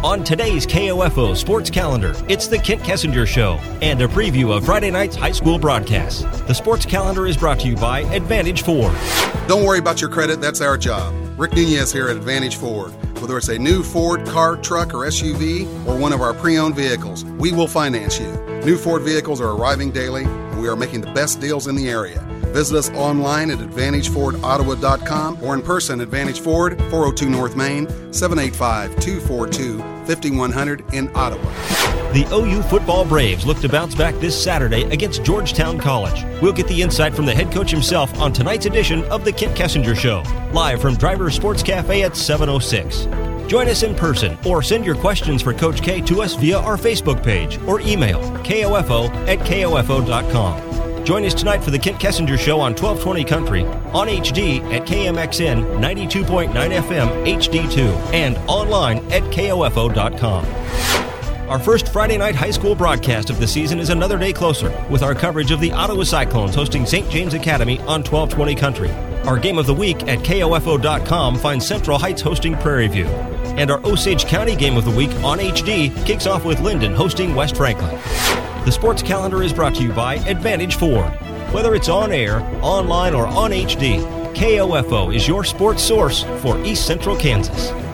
On today's KOFO Sports Calendar, it's the Kent Kessinger Show and a preview of Friday night's high school broadcasts. The Sports Calendar is brought to you by Advantage Ford. Don't worry about your credit, that's our job. Rick Nunez here at Advantage Ford. Whether it's a new Ford car, truck, or SUV, or one of our pre-owned vehicles, we will finance you. New Ford vehicles are arriving daily, and we are making the best deals in the area. Visit us online at AdvantageFordOttawa.com or in person at Advantage Ford, 402 North Main, 785-242-5100 in Ottawa. The OU football Braves look to bounce back this Saturday against Georgetown College. We'll get the insight from the head coach himself on tonight's edition of the Kent Kessinger Show, live from Driver Sports Cafe at 7:06. Join us in person or send your questions for Coach K to us via our Facebook page or email kofo@kofo.com. Join us tonight for the Kent Kessinger Show on 1220 Country, on HD at KMXN 92.9 FM HD2, and online at kofo.com. Our first Friday night high school broadcast of the season is another day closer, with our coverage of the Ottawa Cyclones hosting St. James Academy on 1220 Country. Our game of the week at kofo.com finds Central Heights hosting Prairie View. And our Osage County game of the week on HD kicks off with Linden hosting West Franklin. The Sports Calendar is brought to you by Advantage Ford. Whether it's on air, online, or on HD, KOFO is your sports source for East Central Kansas.